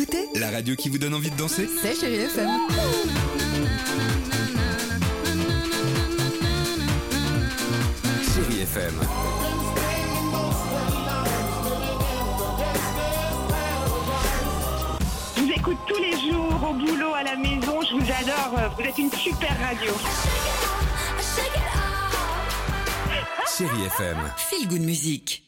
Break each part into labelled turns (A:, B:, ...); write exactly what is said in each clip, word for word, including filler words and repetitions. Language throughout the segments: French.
A: écoutez
B: La radio qui vous donne envie de danser.
A: C'est Chérie F M.
B: Chérie F M.
C: Je vous écoute tous les jours, au boulot, à la maison, je vous adore, vous êtes une super radio.
B: Chérie F M.
A: Feel Good Music.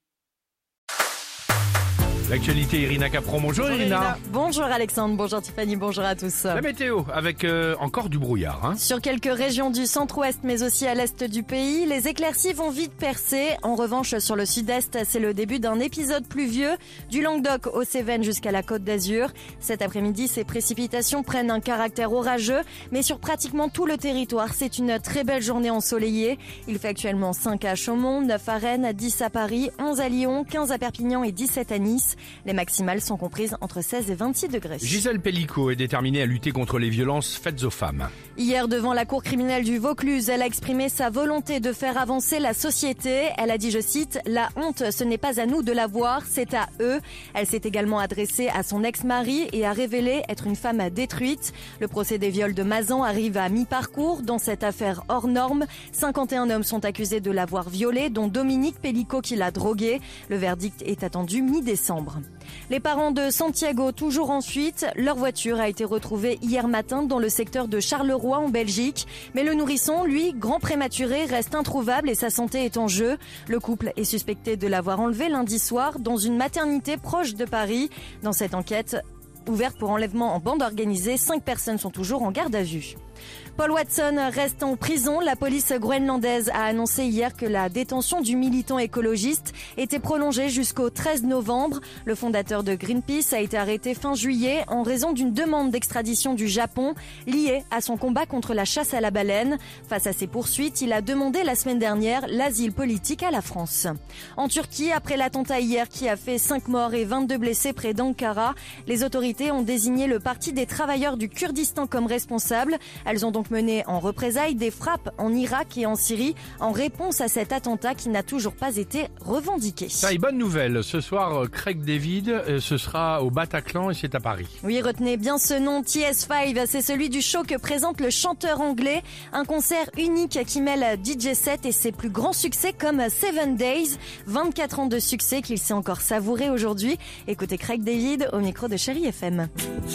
D: L'actualité, Irina Capron. Bonjour,
E: Bonjour
D: Irina.
E: Irina. Bonjour Alexandre, bonjour Tiffany, bonjour à tous.
D: La météo avec euh, encore du brouillard. Hein.
E: Sur quelques régions du centre-ouest mais aussi à l'est du pays, les éclaircies vont vite percer. En revanche, sur le sud-est, c'est le début d'un épisode pluvieux, du Languedoc aux Cévennes jusqu'à la Côte d'Azur. Cet après-midi, ces précipitations prennent un caractère orageux, mais sur pratiquement tout le territoire, c'est une très belle journée ensoleillée. Il fait actuellement cinq à Chaumont, neuf à Rennes, dix à Paris, onze à Lyon, quinze à Perpignan et dix-sept à Nice. Les maximales sont comprises entre seize et vingt-six degrés.
D: Gisèle Pellicot est déterminée à lutter contre les violences faites aux femmes.
E: Hier, devant la cour criminelle du Vaucluse, elle a exprimé sa volonté de faire avancer la société. Elle a dit, je cite, « La honte, ce n'est pas à nous de la voir, c'est à eux ». Elle s'est également adressée à son ex-mari et a révélé être une femme détruite. Le procès des viols de Mazan arrive à mi-parcours. Dans cette affaire hors norme, cinquante et un hommes sont accusés de l'avoir violée, dont Dominique Pellicot qui l'a droguée. Le verdict est attendu mi-décembre. Les parents de Santiago, toujours en fuite, leur voiture a été retrouvée hier matin dans le secteur de Charleroi en Belgique. Mais le nourrisson, lui, grand prématuré, reste introuvable et sa santé est en jeu. Le couple est suspecté de l'avoir enlevé lundi soir dans une maternité proche de Paris. Dans cette enquête ouverte pour enlèvement en bande organisée, cinq personnes sont toujours en garde à vue. Paul Watson reste en prison. La police groenlandaise a annoncé hier que la détention du militant écologiste était prolongée jusqu'au treize novembre. Le fondateur de Greenpeace a été arrêté fin juillet en raison d'une demande d'extradition du Japon liée à son combat contre la chasse à la baleine. Face à ces poursuites, il a demandé la semaine dernière l'asile politique à la France. En Turquie, après l'attentat hier qui a fait cinq morts et vingt-deux blessés près d'Ankara, les autorités ont désigné le Parti des travailleurs du Kurdistan comme responsable. Elles ont donc mené en représailles des frappes en Irak et en Syrie en réponse à cet attentat qui n'a toujours pas été revendiqué.
D: Ça y est, bonne nouvelle. Ce soir, Craig David, euh, ce sera au Bataclan et c'est à Paris.
E: Oui, retenez bien ce nom, T S cinq, c'est celui du show que présente le chanteur anglais. Un concert unique qui mêle D J set et ses plus grands succès comme Seven Days. vingt-quatre ans de succès qu'il sait encore savourer aujourd'hui. Écoutez Craig David au micro de Chérie F M.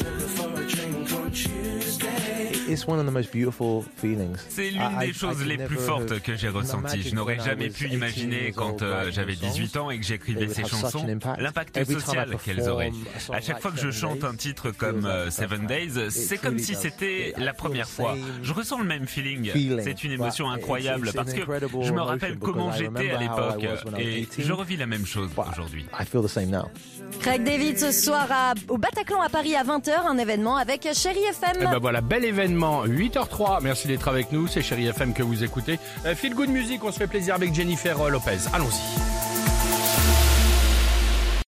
F: C'est l'une des choses les plus fortes que j'ai ressenties. Je n'aurais jamais pu imaginer quand euh, j'avais dix-huit ans et que j'écrivais ces chansons, l'impact social qu'elles auraient. À chaque fois que je chante un titre comme euh, Seven Days, c'est comme si c'était la première fois. Je ressens le même feeling. C'est une émotion incroyable parce que je me rappelle comment j'étais à l'époque et je revis la même chose aujourd'hui.
E: Craig David ce soir à, au Bataclan à Paris à vingt heures, un événement avec Chérie F M.
D: Et ben voilà, bel événement, huit heures trois. Merci d'être avec nous, c'est Chérie F M que vous écoutez. Euh, Feel Good Music, on se fait plaisir avec Jennifer Lopez. Allons-y.